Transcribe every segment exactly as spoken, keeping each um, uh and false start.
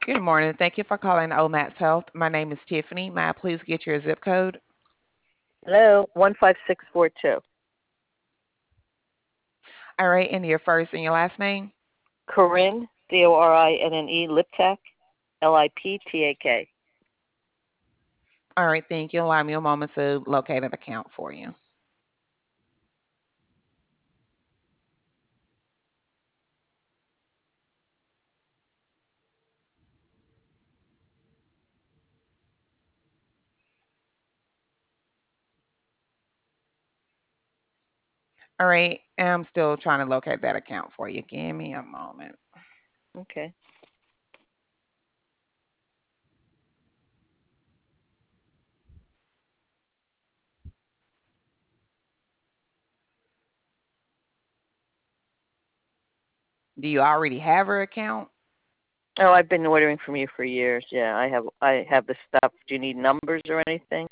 Good morning. Thank you for calling O MATS Health. My name is Tiffany. May I please get your zip code? Hello, one five six four two. All right, and your first and your last name? Corinne, C O R I N N E, Liptak, L I P T A K. All right, thank you. Allow me a moment to locate an account for you. All right, I'm still trying to locate that account for you. Give me a moment. Okay. Do you already have her account? Oh, I've been ordering from you for years. Yeah, I have I have the stuff. Do you need numbers or anything?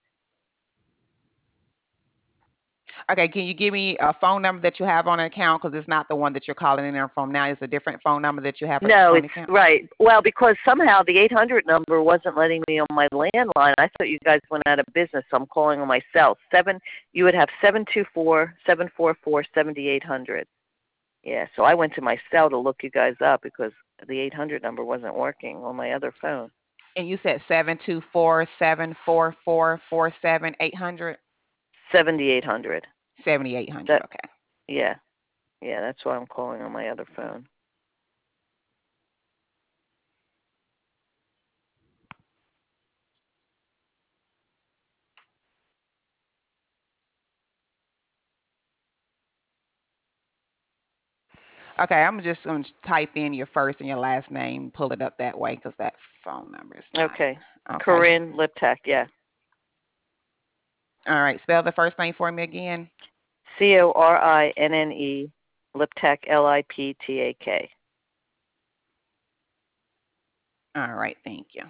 Okay, can you give me a phone number that you have on an account? Because it's not the one that you're calling in there from now. It's a different phone number that you have No, on it's the account. right. Well, because somehow the eight hundred number wasn't letting me on my landline. I thought you guys went out of business, so I'm calling on my cell. Seven, you would have seven two four seven four four seventy eight hundred. Yeah, so I went to my cell to look you guys up because the eight hundred number wasn't working on my other phone. And you said seven two four seven four four four seven eight hundred seventy eight hundred. seventy eight hundred. That Okay. yeah. Yeah, that's why I'm calling on my other phone. Okay, I'm just going to type in your first and your last name, pull it up that way because that phone number is not. Okay. Okay. Corinne Liptak, yeah. All right. Spell the first name for me again. C O R I N N E Liptak L I P T A K. All right. Thank you.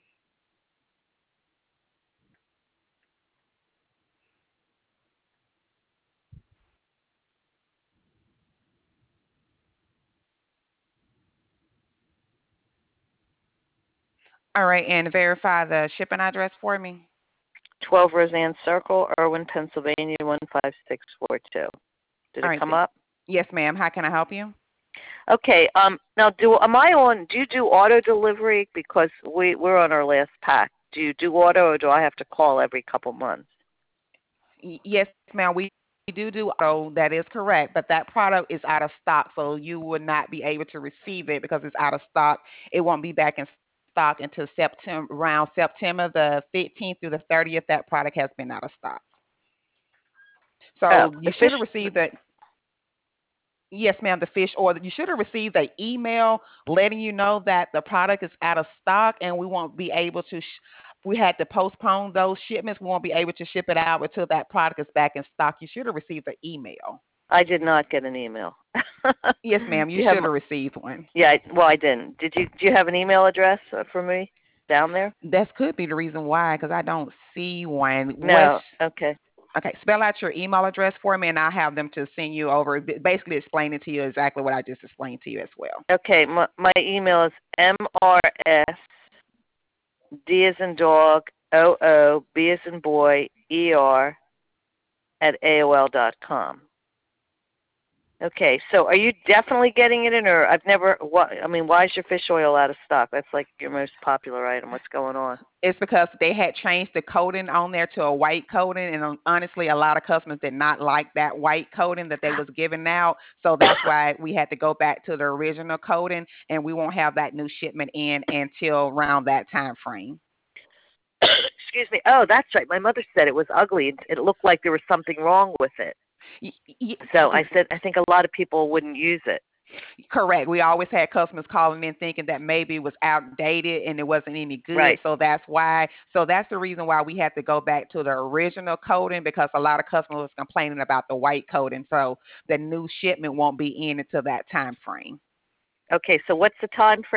All right. And verify the shipping address for me. twelve Roseanne Circle, Irwin, Pennsylvania one five six four two. Did All it right. come Thank. up? Yes, ma'am. How can I help you? Okay. Um now do am I on do you do auto delivery? Because we, we're on our last pack. Do you do auto or do I have to call every couple months? Y- Yes, ma'am. We we do do auto. That is correct, but that product is out of stock, so you would not be able to receive it because it's out of stock. It won't be back in stock until September, around September the fifteenth through the thirtieth. That product has been out of stock. Oh, So the you should fish have received that. Yes, ma'am, the fish order. You should have received an email letting you know that the product is out of stock and we won't be able to. Sh- we had to postpone those shipments. We won't be able to ship it out until that product is back in stock. You should have received an email. I did not get an email. Yes, ma'am, Do you you have should my, have received one. yeah, I, well I didn't. Did you do you have an email address uh, for me down there? That could be the reason why, because I don't see one. What's No. Okay. okay? Spell out your email address for me, and I'll have them to send you over, b- basically explaining to you exactly what I just explained to you as well. Okay, my, my email is mrs d as in dog o o b as in boy er at aol dot com. Okay, so are you definitely getting it in, or I've never? What I mean, why is your fish oil out of stock? That's like your most popular item. What's going on? It's because they had changed the coating on there to a white coating, and um, honestly, a lot of customers did not like that white coating that they was giving out. So that's why we had to go back to the original coating, and we won't have that new shipment in until around that time frame. Excuse me. Oh, that's right. My mother said it was ugly. It, it looked like there was something wrong with it. Y- y- So I said, I think a lot of people wouldn't use it. Correct. We always had customers calling in thinking that maybe it was outdated and it wasn't any good. Right. So that's why. So that's the reason why we had to go back to the original coating because a lot of customers was complaining about the white coating. So the new shipment won't be in until that time frame. Okay, so what's the time frame?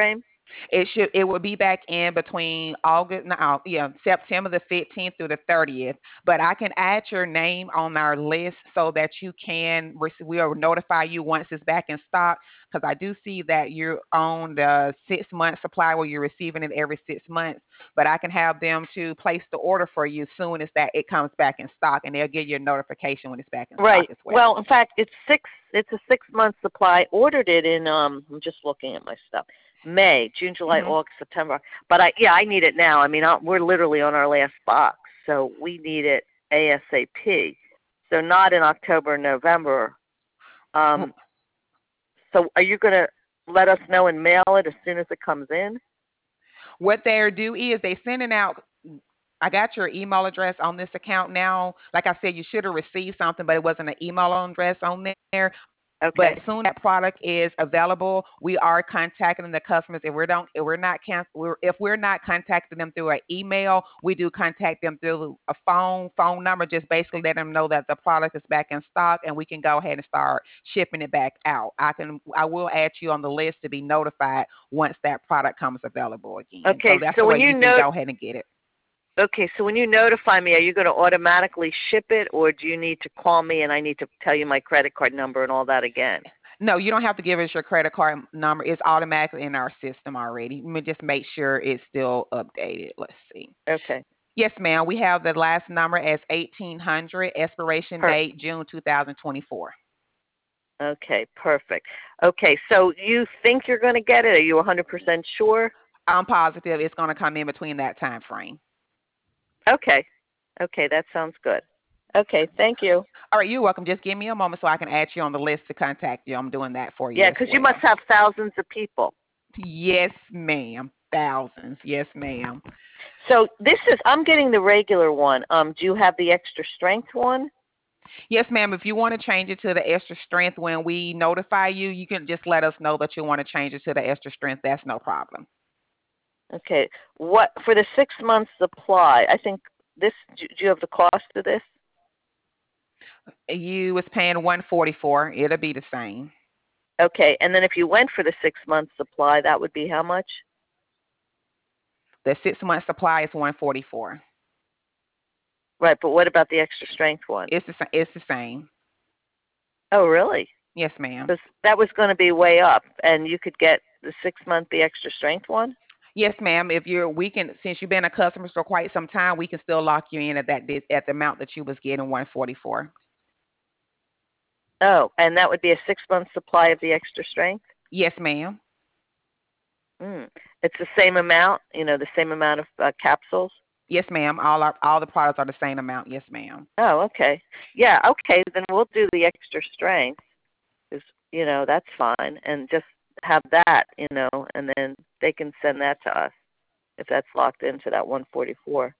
It should it will be back in between August, no, yeah, September the fifteenth through the thirtieth. But I can add your name on our list so that you can rec- we'll notify you once it's back in stock. Because I do see that you're on the six month supply where you're receiving it every six months. But I can have them to place the order for you soon as that it comes back in stock, and they'll give you a notification when it's back in stock Right. as well. Well, in fact, it's six. It's a six month supply. Ordered it in. Um, I'm just looking at my stuff. May, June, July, Hmm. August, September. But I, yeah, I need it now. I mean, I, we're literally on our last box, so we need it ASAP. So not in October, November. Um, so are you going to let us know and mail it as soon as it comes in? What they do is they sending out. I got your email address on this account now. Like I said, you should have received something, but it wasn't an email address on there. But Okay. as soon as that product is available, we are contacting the customers. If we don't, if we're not can, we're, if we're not contacting them through an email, we do contact them through a phone phone number. Just basically let them know that the product is back in stock, and we can go ahead and start shipping it back out. I can, I will add you on the list to be notified once that product comes available again. So Okay. that's So the way when you you can know, go ahead and get it. okay, so when you notify me, are you going to automatically ship it, or do you need to call me and I need to tell you my credit card number and all that again? No, you don't have to give us your credit card number. It's automatically in our system already. Let me just make sure it's still updated. Let's see. Okay. Yes, ma'am. We have the last number as eighteen hundred, expiration Per- date June two thousand twenty-four. okay, perfect. Okay, so you think you're going to get it? Are you one hundred percent sure? I'm positive it's going to come in between that time frame. Okay. Okay, that sounds good. Okay, thank you. All right, you're welcome. Just give me a moment so I can add you on the list to contact you. I'm doing that for you Yeah, as because you must well. have thousands of people. Yes, ma'am. Thousands. Yes, ma'am. So this is, I'm getting the regular one. Um, do you have the extra strength one? Yes, ma'am. If you want to change it to the extra strength when we notify you, you can just let us know that you want to change it to the extra strength. That's no problem. Okay. What for the six month supply? I think this. Do do you have the cost of this? You was paying one forty four. It'll be the same. Okay, and then if you went for the six month supply, that would be how much? The six month supply is one forty four. Right, but what about the extra strength one? It's the sa- it's the same. Oh, really? Yes, ma'am. Because that was going to be way up, and you could get the six month, the extra strength one. Yes, ma'am. If you're we can since you've been a customer for quite some time, we can still lock you in at that dis- at the amount that you was getting one forty four. Oh, and that would be a six month supply of the extra strength. Yes, ma'am. Mm. It's the same amount, you know, the same amount of uh, capsules. Yes, ma'am. All our all the products are the same amount. Yes, ma'am. Oh, okay. Yeah, okay. Then we'll do the extra strength. Is you know that's fine, and just have that, you know, and then they can send that to us if that's locked into that one forty-four.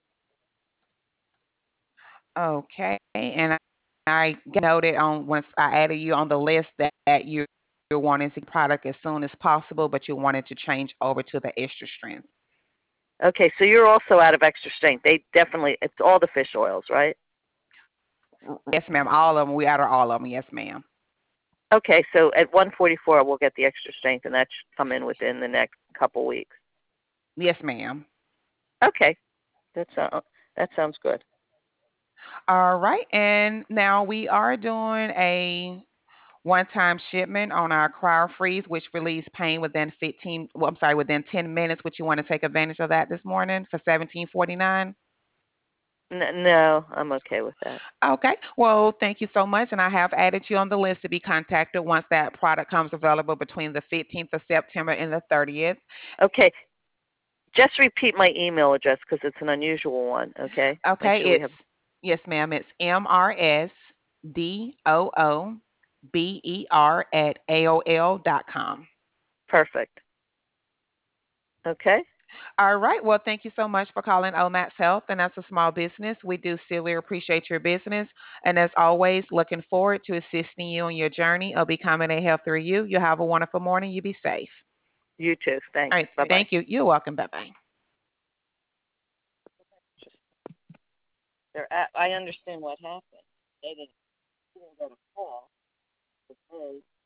Okay. And I noted on once I added you on the list that, that you you're wanting to product as soon as possible, but you wanted to change over to the extra strength. Okay, so you're also out of extra strength. They definitely, it's all the fish oils, right? Yes, ma'am. All of them. We order all of them. Yes, ma'am. Okay, so at one forty-four we'll get the extra strength, and that should come in within the next couple weeks. Yes, ma'am. Okay, that's uh, that sounds good. All right. And now we are doing a one-time shipment on our cryo freeze, which relieves pain within fifteen. Well, I'm sorry, within ten minutes. Would you want to take advantage of that this morning for seventeen forty-nine? N- no, I'm okay with that. Okay. Well, thank you so much, and I have added you on the list to be contacted once that product comes available between the fifteenth of September and the thirtieth. Okay, just repeat my email address because it's an unusual one. Okay, make Okay. sure we It's have yes, ma'am. It's M R S D O O B E R at A O L dot com. perfect. Okay. All right. Well, thank you so much for calling Omax Health, and that's a small business. We do sincerely appreciate your business, and as always, looking forward to assisting you on your journey of becoming a healthier you. You have a wonderful morning. You be safe. You too. All Thanks. right. Bye bye. Thank you. You're welcome. Bye bye. They're at, I understand what happened. They didn't, they didn't get a call. But they